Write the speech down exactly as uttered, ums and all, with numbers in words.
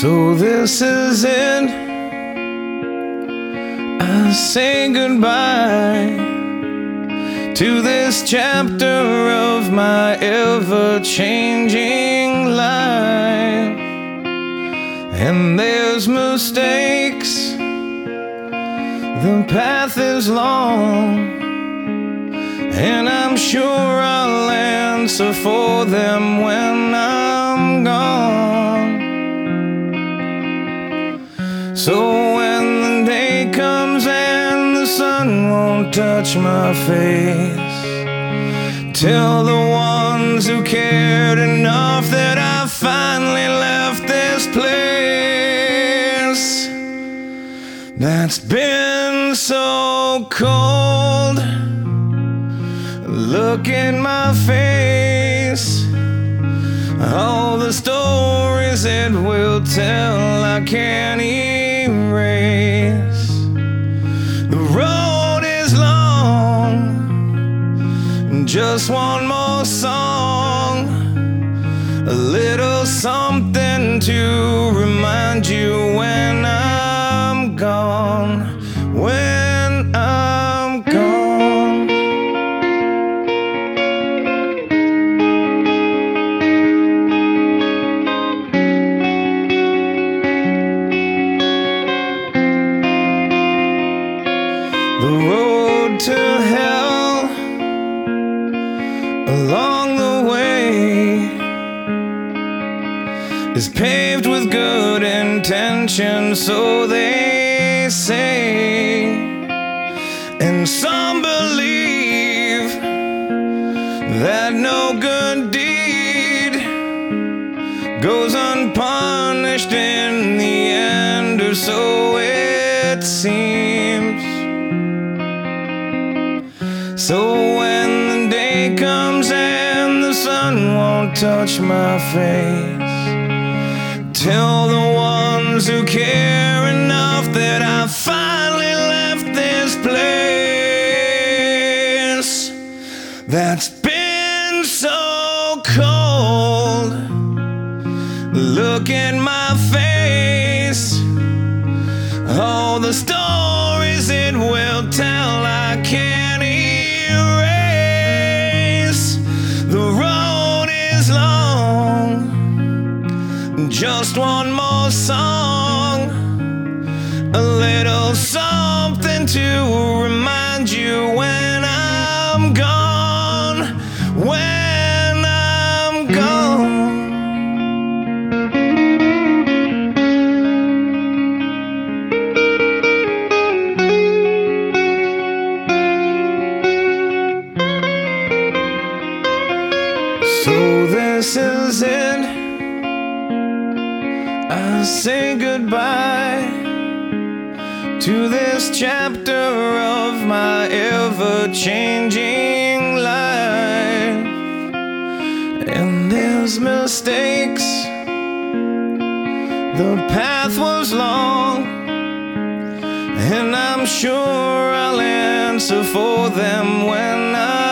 So this is it, I say goodbye to this chapter of my ever-changing life. And there's mistakes, the path is long, and I'm sure I'll answer for them when I'm gone. So when the day comes and the sun won't touch my face, tell the ones who cared enough that I finally left this place that's been so cold. Look in my face, all the stories it will tell I can't erase. The road is long, just one more song, a little something to remind you when I'm gone, when I'm gone. The road to hell along the way is paved with good intentions, so they say, and some believe that no good deed goes unpunished in the end, or so it seems. So when the day comes and the sun won't touch my face, tell the ones who care enough that I finally left this place that's been so cold. Look in my face, all the stories it will tell I can't erase. The road is long, just one more song, a little something to remind you when I'm gone, when I'm gone. So this is it, I say goodbye to this chapter of my ever-changing life. And there's mistakes, the path was long, and I'm sure I'll answer for them when I